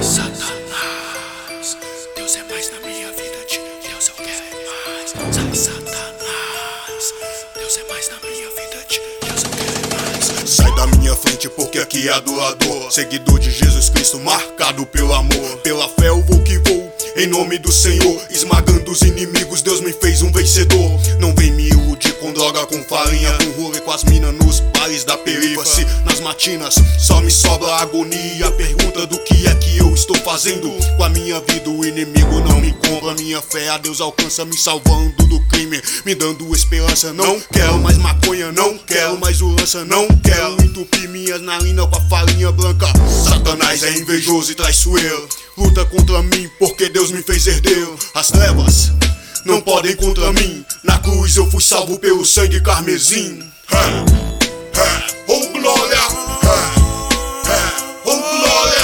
Satanás, Deus é mais na minha vida, de Deus eu quero mais. Sai, Satanás, Deus é mais na minha vida, de Deus eu quero mais. Sai da minha frente porque aqui é adorador, seguidor de Jesus Cristo, marcado pelo amor. Pela fé eu vou que vou, em nome do Senhor, esmagando os inimigos, Deus me fez um vencedor. Não vem me iludir com droga, com farinha, com rolê com as minas nos bares da perifa-se. Nas matinas só me sobra agonia, pergunta do que é que eu estou fazendo com a minha vida. O inimigo não me compra, minha fé a Deus alcança, me salvando do crime, me dando esperança. Não quero mais maconha, não quero mais o lança, não quero entupir minhas narinas com a farinha branca. Satanás é invejoso e traiçoeiro, luta contra mim porque Deus me fez herdeiro. As trevas não podem contra mim, na cruz eu fui salvo pelo sangue carmesim. Oh glória, oh glória,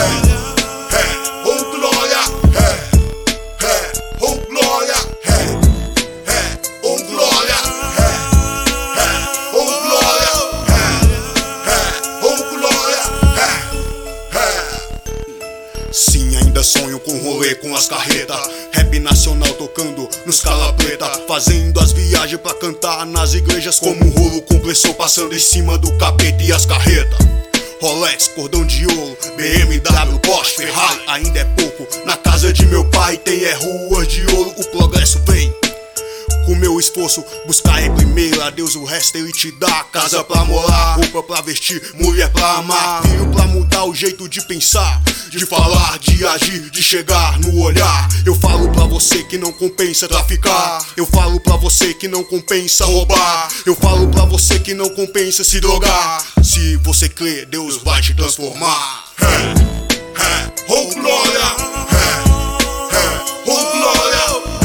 oh glória, oh glória, oh glória, oh glória, oh glória. Sim, ainda sonho com rolê com as carretas, rap nacional tocando nos cala preta, fazendo as viagens pra cantar nas igrejas como um rolo compressor passando em cima do capeta e as carretas. Rolex, cordão de ouro, BMW, Porsche, Ferrari, ainda é pouco. Na casa de meu pai tem ruas de ouro, o progresso vem. Com meu esforço, buscar em primeiro a Deus, o resto ele te dá. Casa pra morar, roupa pra vestir, mulher pra amar, filho pra mudar o jeito de pensar, de falar, de agir, de chegar no olhar. Eu falo pra você que não compensa traficar, eu falo pra você que não compensa roubar, eu falo pra você que não compensa se drogar. Se você crê, Deus vai te transformar. Oh glória, oh glória,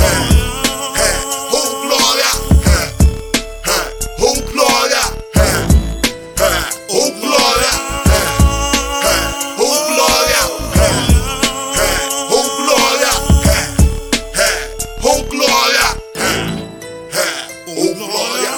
oh glória, oh glória, oh glória, oh glória, oh glória, oh glória, oh glória.